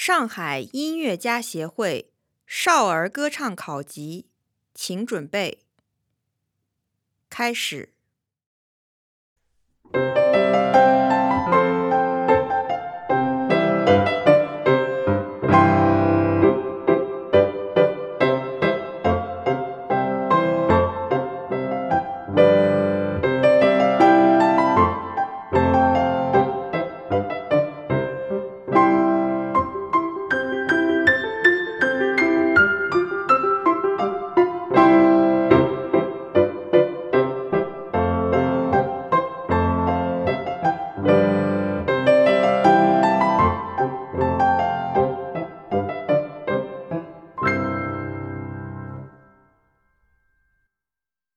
上海音乐家协会少儿歌唱考级，请准备。开始。